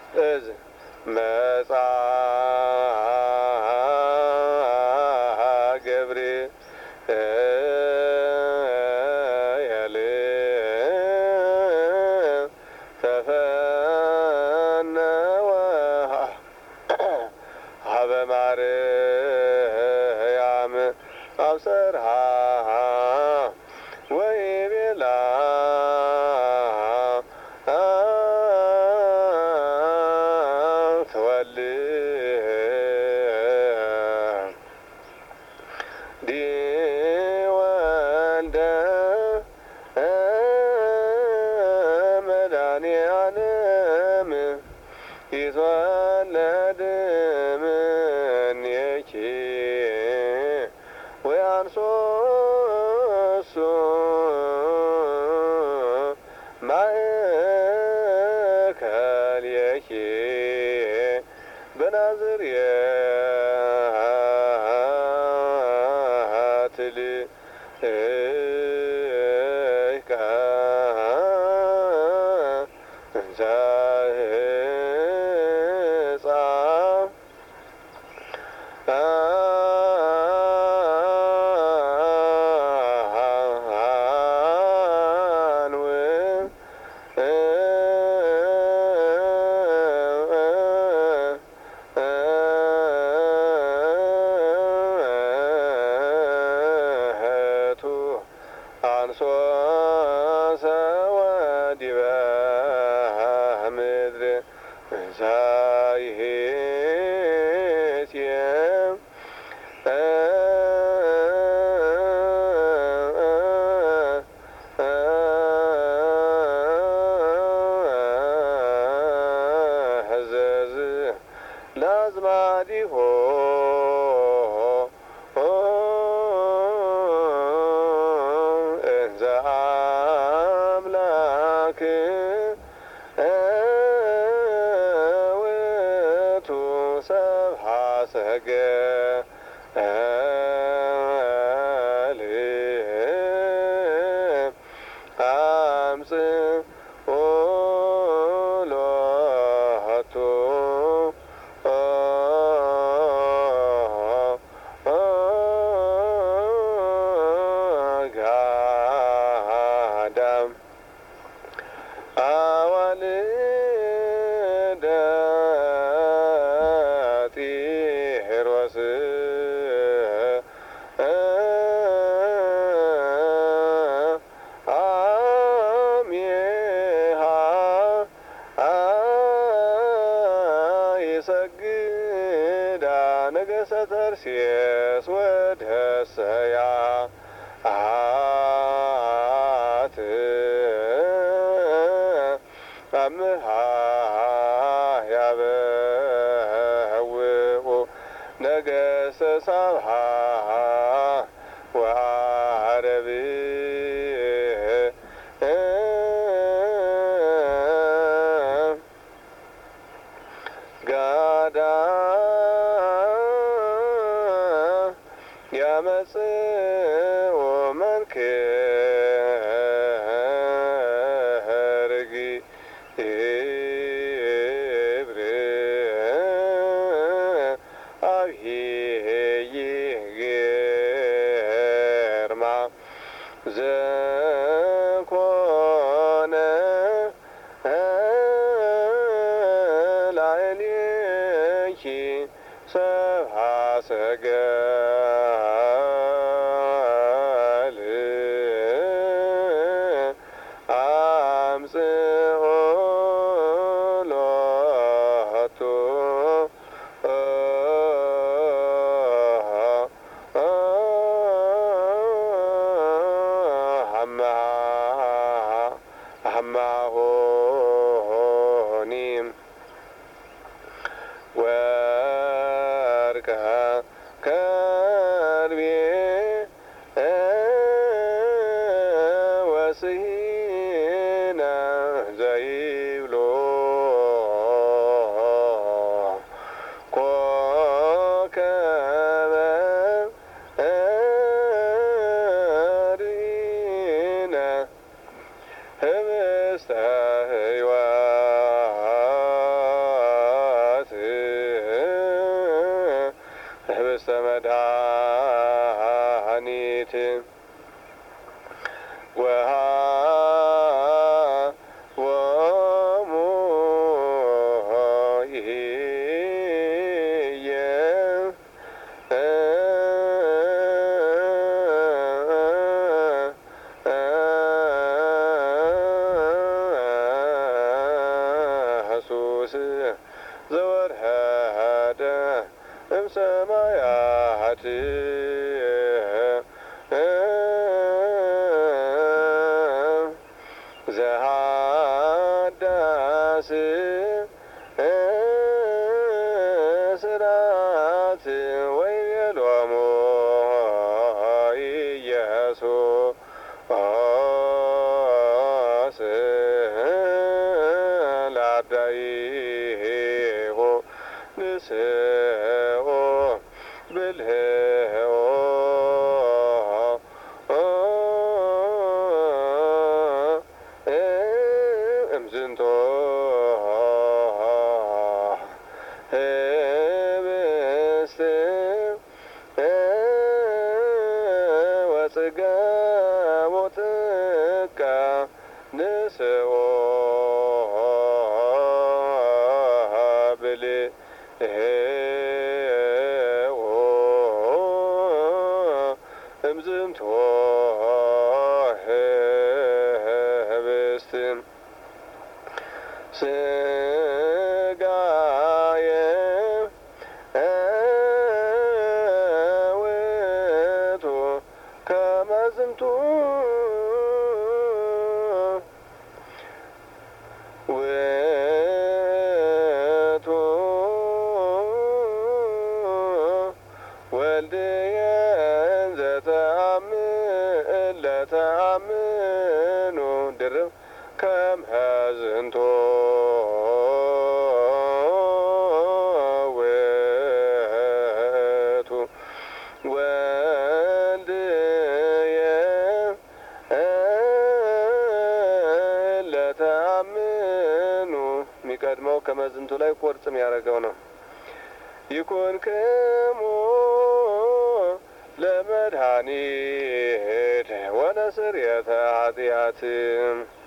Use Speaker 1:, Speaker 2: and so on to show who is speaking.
Speaker 1: እዝ መጻ ገብርኤል ተፈነወ ሀበ ማርያም አብሰርሃ ወይቤላ ትወልድ ወልደ መድኃኒዓለም ይትወለድ እምኔኪ ወያንሶሱ ማእከሌኪ በናዝሬት ልእከ እንዘ አንሶ ሰወዲበ ምድር ዛይሄትየ ህዘዝ ለአዝማዲሆ እንዘ አምላክ ውእቱ ሰብሐ ሰገል አምጽኦ ሎቱ ጋዳም አዋልደ ጢሮስ አሜሃ ይሰግዳ ነገሰ ተርሴስ ወደሰያ አምሃ ያበውኡ ነገሰ ሳብሃ ወዓረብ ጋዳ ያመጽኡ መንክር ግብር አብሄይ ግርማ ዘኮነ ላዕሌኪ ሰብሐ ሰገል አምጽኦ ሎቱ ሀማሆኒም ወርቀ ለመድኃኒት ወሀቦሙ ኢየሱስ ዘወርኀደ እምሰማያት ዘሃዳስ ስራት ወይቤሎሙ ኢየሱስ ለአርዳኢሁ ንስኦ ብልህኦ እምዝንቶ ህብስት ወጽገቦ ጥቀ ንስኦ ብልህኦ እምዝንቶ ህብስት ስጋየ ውእቱ ከመ ዝንቱ ውእቱ ወልድየ ለተአምኑ ድርብ ከመ ዝንቱ ውእቱ ወልድየ ለተአምኑ የሚቀድመው ከመ ዝንቱ ላይ ቁርጽም ያደረገው ነው። ይኩንክሙ ለመድኃኒት ወለስርየተ ኃጢአት